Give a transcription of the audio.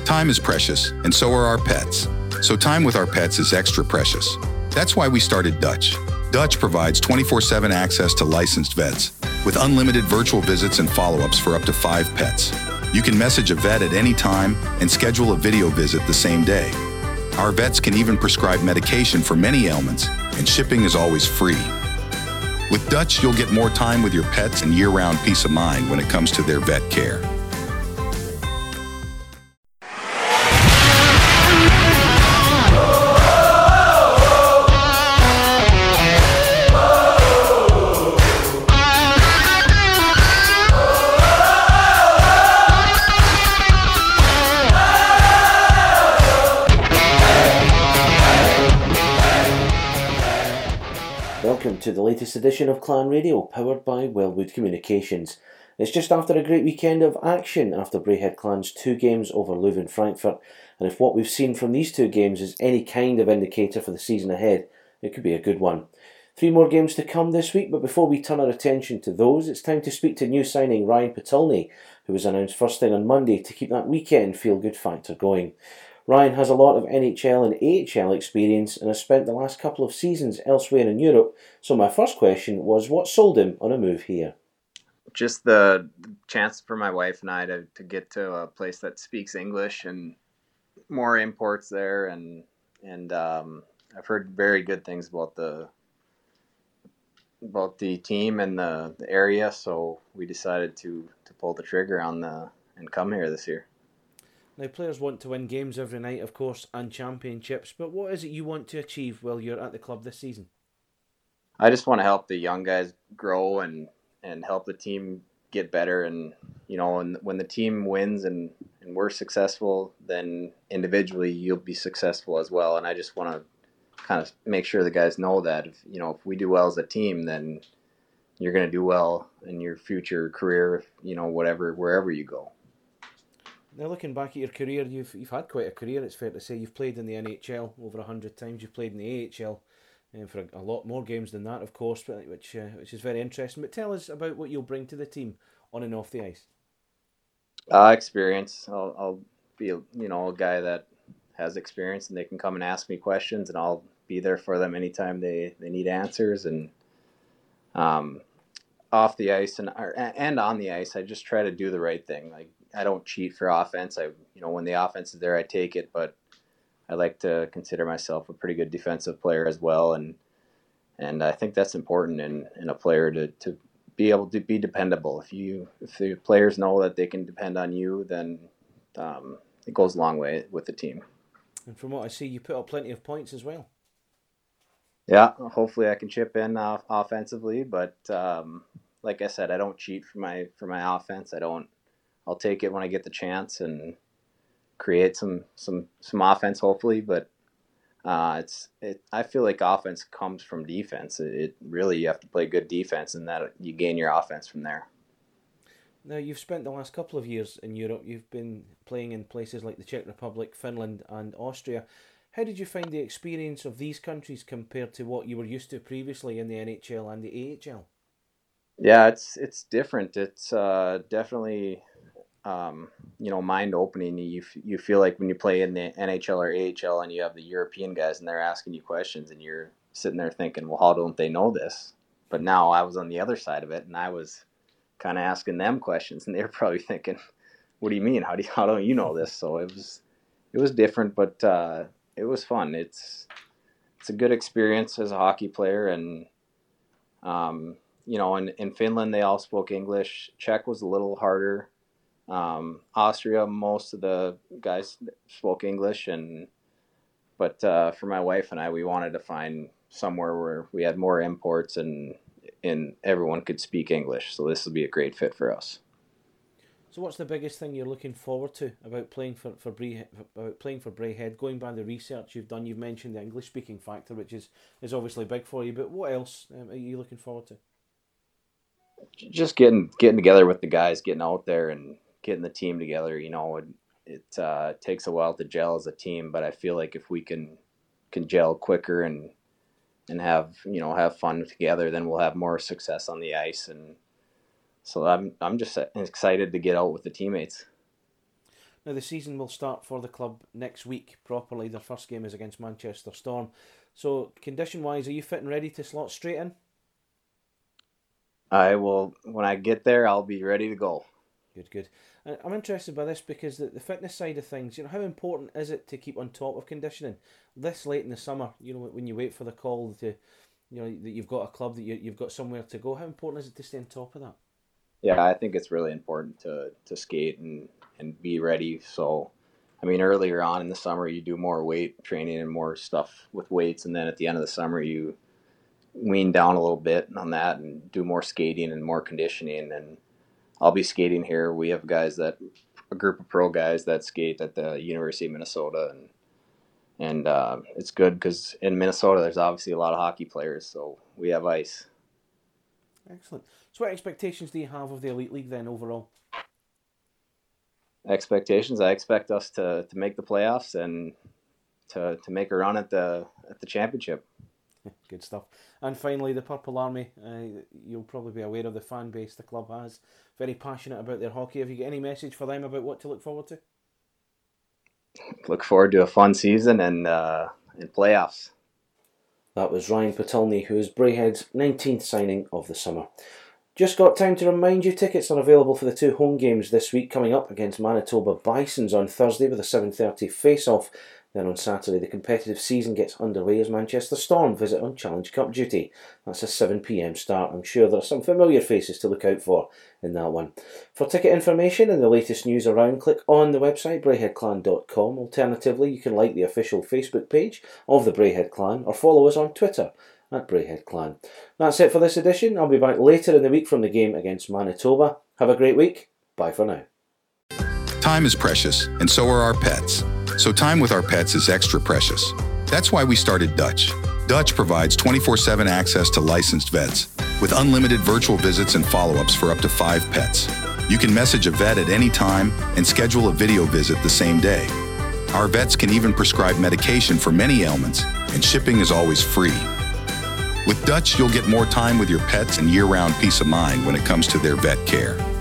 Time is precious, and so are our pets. So time with our pets is extra precious. That's why we started Dutch. Dutch provides 24/7 access to licensed vets, with unlimited virtual visits and follow-ups for up to 5 pets. You can message a vet at any time and schedule a video visit the same day. Our vets can even prescribe medication for many ailments, and shipping is always free. With Dutch, you'll get more time with your pets and year-round peace of mind when it comes to their vet care. Welcome to the latest edition of Clan Radio, powered by Wellwood Communications. It's just after a great weekend of action after Braehead Clan's 2 games over Leuven Frankfurt, and if what we've seen from these 2 games is any kind of indicator for the season ahead, it could be a good one. 3 more games to come this week, but before we turn our attention to those, it's time to speak to new signing Ryan Patulny, who was announced first thing on Monday to keep that weekend feel-good factor going. Ryan has a lot of NHL and AHL experience and has spent the last couple of seasons elsewhere in Europe, so my first question was what sold him on a move here? Just the chance for my wife and I to get to a place that speaks English and more imports there, and I've heard very good things about the team and the area, so we decided to pull the trigger and come here this year. Now, players want to win games every night, of course, and championships, but what is it you want to achieve while you're at the club this season? I just want to help the young guys grow and help the team get better. And, you know, when the team wins and we're successful, then individually you'll be successful as well. And I just want to kind of make sure the guys know that, if we do well as a team, then you're going to do well in your future career, wherever you go. Now, looking back at your career, you've had quite a career, it's fair to say. You've played in the NHL over 100 times. You've played in the AHL for a lot more games than that, of course, which is very interesting. But tell us about what you'll bring to the team on and off the ice. Experience. I'll be a guy that has experience, and they can come and ask me questions, and I'll be there for them anytime they need answers. And off the ice and on the ice, I just try to do the right thing. Like, I don't cheat for offense. When the offense is there, I take it, but I like to consider myself a pretty good defensive player as well, and I think that's important in a player to be able to be dependable. If the players know that they can depend on you, then it goes a long way with the team. And from what I see, you put up plenty of points as well. Yeah, hopefully I can chip in offensively, but like I said, I don't cheat for my offense. I'll take it when I get the chance and create some offense, hopefully. But I feel like offense comes from defense. It really, you have to play good defense, and that you gain your offense from there. Now, you've spent the last couple of years in Europe. You've been playing in places like the Czech Republic, Finland, and Austria. How did you find the experience of these countries compared to what you were used to previously in the NHL and the AHL? Yeah, it's different. It's definitely mind-opening. You feel like when you play in the NHL or AHL and you have the European guys and they're asking you questions and you're sitting there thinking, well, how don't they know this? But now I was on the other side of it and I was kind of asking them questions and they were probably thinking, what do you mean? How don't you know this? So it was different, but it was fun. It's a good experience as a hockey player, and in Finland they all spoke English. Czech was a little harder. Austria, most of the guys spoke English, but for my wife and I, we wanted to find somewhere where we had more imports and everyone could speak English. So this will be a great fit for us. So what's the biggest thing you're looking forward to about playing for Braehead? Going by the research you've done, you've mentioned the English speaking factor, which is obviously big for you. But what else are you looking forward to? Just getting together with the guys, getting out there and getting the team together. It takes a while to gel as a team, but I feel like if we can gel quicker and have fun together, then we'll have more success on the ice. And so I'm just excited to get out with the teammates. Now the season will start for the club next week properly. Their first game is against Manchester Storm. So condition-wise, are you fit and ready to slot straight in? I will, when I get there, I'll be ready to go. Good. I'm interested by this because the fitness side of things, how important is it to keep on top of conditioning this late in the summer? When you wait for the call to, that you've got a club, that you've got somewhere to go. How important is it to stay on top of that? Yeah, I think it's really important to skate and be ready. So, earlier on in the summer, you do more weight training and more stuff with weights, and then at the end of the summer, you wean down a little bit on that and do more skating and more conditioning. And I'll be skating here. We have a group of pro guys that skate at the University of Minnesota, and it's good because in Minnesota there's obviously a lot of hockey players, so we have ice. Excellent. So what expectations do you have of the Elite League then overall? Expectations? I expect us to make the playoffs and to make a run at the championship. Good stuff. And finally, the Purple Army. You'll probably be aware of the fan base the club has. Very passionate about their hockey. Have you got any message for them about what to look forward to? Look forward to a fun season and playoffs. That was Ryan Patulny, who is Braehead's 19th signing of the summer. Just got time to remind you, tickets are available for the 2 home games this week, coming up against Manitoba Bisons on Thursday with a 7:30 face-off. Then on Saturday, the competitive season gets underway as Manchester Storm visit on Challenge Cup duty. That's a 7 p.m. start. I'm sure there are some familiar faces to look out for in that one. For ticket information and the latest news around, click on the website braeheadclan.com. Alternatively, you can like the official Facebook page of the Braehead Clan or follow us on Twitter at Braehead Clan. That's it for this edition. I'll be back later in the week from the game against Manitoba. Have a great week. Bye for now. Time is precious, and so are our pets. So time with our pets is extra precious. That's why we started Dutch. Dutch provides 24/7 access to licensed vets with unlimited virtual visits and follow-ups for up to 5 pets. You can message a vet at any time and schedule a video visit the same day. Our vets can even prescribe medication for many ailments, and shipping is always free. With Dutch, you'll get more time with your pets and year-round peace of mind when it comes to their vet care.